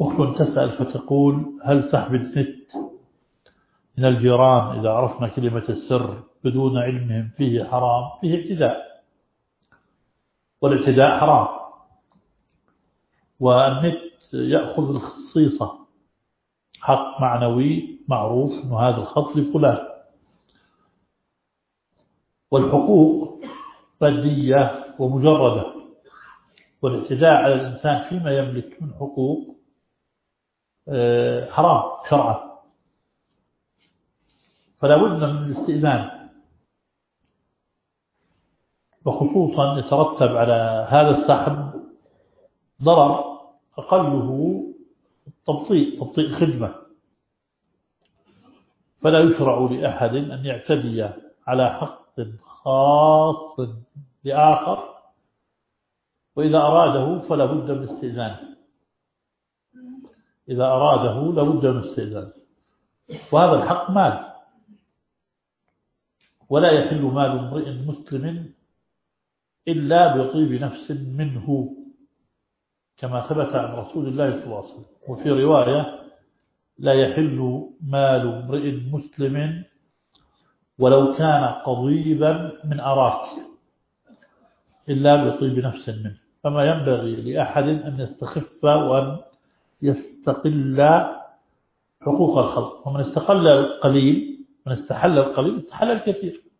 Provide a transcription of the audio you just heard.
أخت تسأل فتقول: هل سحب النت من الجيران إذا عرفنا كلمة السر بدون علمهم فيه حرام؟ فيه اعتداء، والاعتداء حرام، والنت يأخذ الخصيصة، حق معنوي معروف أنه هذا الخط لفلان، والحقوق مادية ومجردة، والاعتداء على الإنسان فيما يملك من حقوق حرام شرعا، فلا بد من الاستئذان، وخصوصا يترتب على هذا السحب ضرر أقله تبطيء خدمة، فلا يشرع لأحد أن يعتدي على حق خاص لآخر، وإذا أراده فلا بد من استئذانه، إذا أراده لا بد من استئذانه، وهذا الحق مال، ولا يحل مال امرئ مسلم إلا بطيب نفس منه، كما ثبت عن رسول الله صلى الله عليه وسلم. وفي رواية: لا يحل مال امرئ مسلم ولو كان قضيبا من أراك إلا بطيب نفس منه. فما ينبغي لأحد أن يستخف وأن يستقل حقوق الخلق، ومن استقل القليل، من استحل القليل استحل الكثير.